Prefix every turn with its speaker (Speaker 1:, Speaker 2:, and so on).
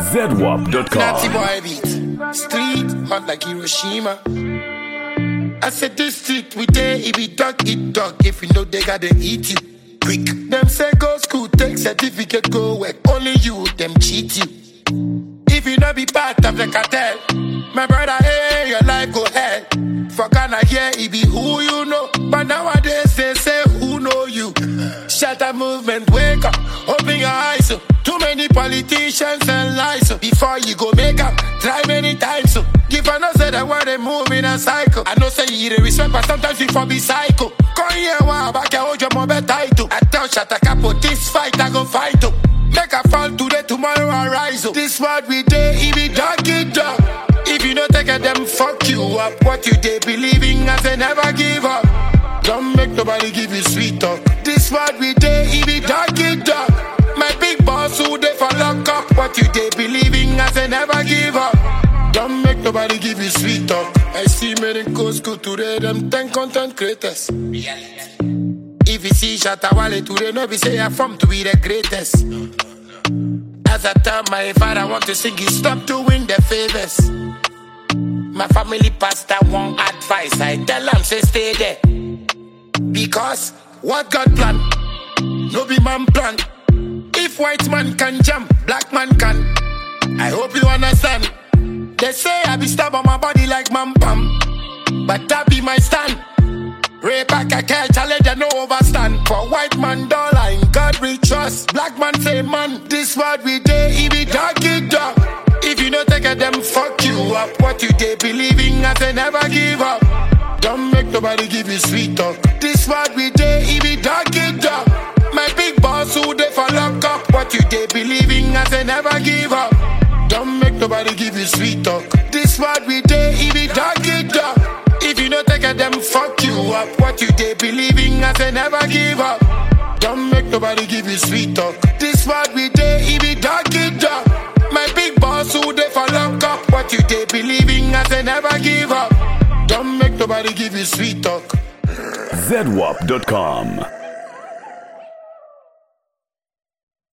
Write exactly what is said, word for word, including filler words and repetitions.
Speaker 1: Z W A P dot com.
Speaker 2: Nazi boy beat. Street hot like Hiroshima. I said this street we there, if we dog eat dog. If you know they gotta eat you quick. Them say go school, take certificate, go work. Only you, them cheat you. If you not be part of the cartel, my brother, hey, your life go hell. For Ghana here, it be who you know. But nowadays they say who know you. Shut up movement, wake up, open your eyes. So. Too many politicians and lies. So. Before you go make up, try many times. So. Give a no say that why they move in a cycle. I know say you the respect, but sometimes you for be psycho. Come here, wow, back here, hold your mobile title. I tell Shatta Capo, this fight I go fight to. Make a fall today, tomorrow I rise up. This what we do, if we dog it dog. If you don't take it, them fuck you up. What you they believing as they never give up. Don't make nobody give you sweet talk. This what we do, if we dog it dog. My big boss who they for lock up. What you they believing as they never give up. Don't make nobody give you sweet talk. I see many go school today, them ten content creators. If you see Shatta Wale today, no be say I'm from to be the greatest. As I tell my father I want to sing, you stop doing the favors. My family pastor want advice, I tell him say stay there. Because what God plan, no be man plan. If white man can jump, black man can. I hope you understand. They say I be stab on my body like man pam, but that be my stand. Rape back a catch, I let them no overstand. For white man dollar, in God we trust. Black man say man, this what we do, if we dog it dog. If you don't take it, them fuck you up. What you they believing as they never give up. Don't make nobody give you sweet talk. This what we do, if we dog it dog. My big boss who they for lock up. What you they believing as they never give up. Don't make nobody give you sweet talk. This what we do, if we dog it dog. If you don't take it, them fuck you up. What you they believing as they never give up. Don't make nobody give you sweet talk. This what we do, if we dog it dog. My big boss who they for lock up. What you they believing as they never give up. Don't make nobody give you sweet talk.
Speaker 1: Z W A P dot com.